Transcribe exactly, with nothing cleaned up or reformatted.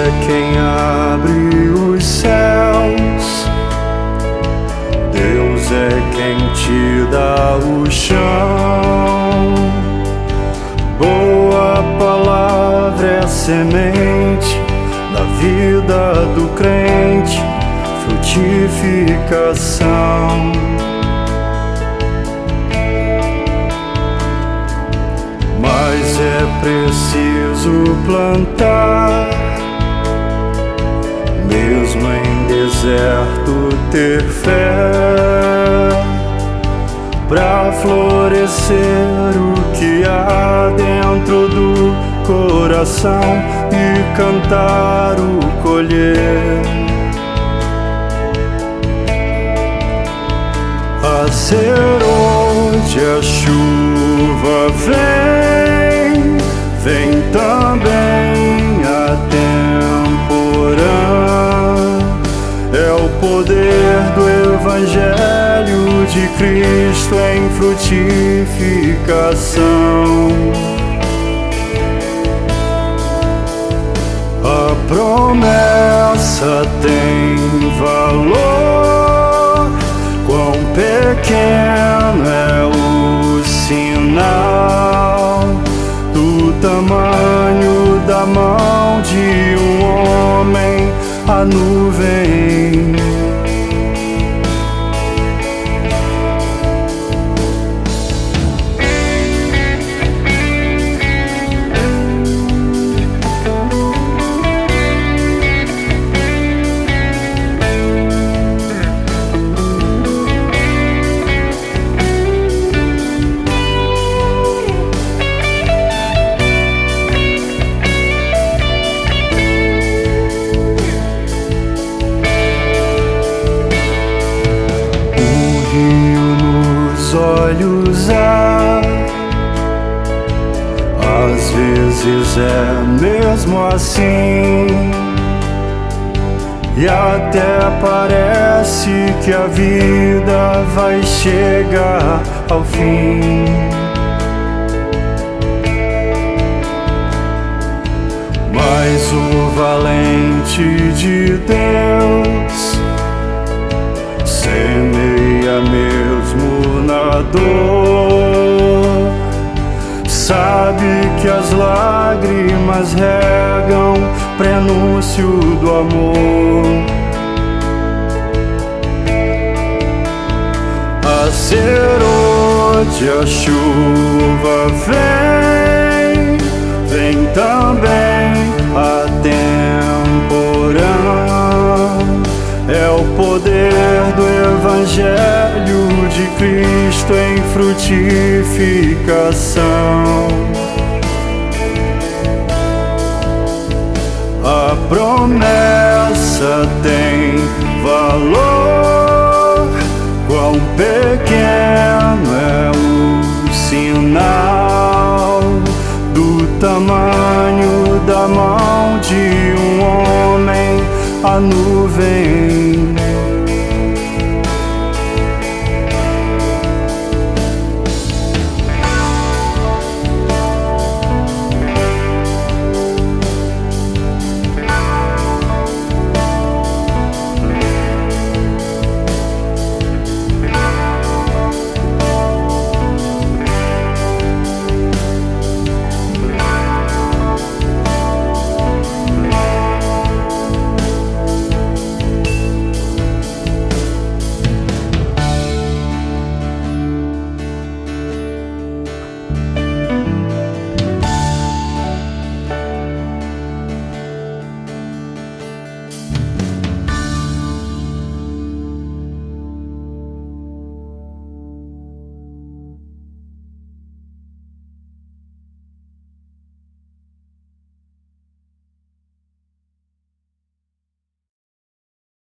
é quem abre os céus, Deus é quem te dá o chão. Boa palavra é semente na vida do crente, frutificação. Mas é preciso plantar, mesmo em deserto ter fé, pra florescer o que há dentro do coração e cantar o colher. A ser onde a chuva vem, vem também a temporã. É o poder do Evangelho de Cristo em frutificação. A promessa tem valor, quão pequeno é o sinal do tamanho da mão de um homem, a nuvem. Olhos há, às vezes é mesmo assim, e até parece que a vida vai chegar ao fim. Mas o valente de Deus semeia mesmo na dor, sabe que as lágrimas regam prenúncio do amor. A ser onde a chuva vem, vem também a temporã. É o poder do Evangelho de Cristo em frutificação. A promessa tem valor, quão pequeno é o sinal do tamanho da mão de um homem, a nuvem.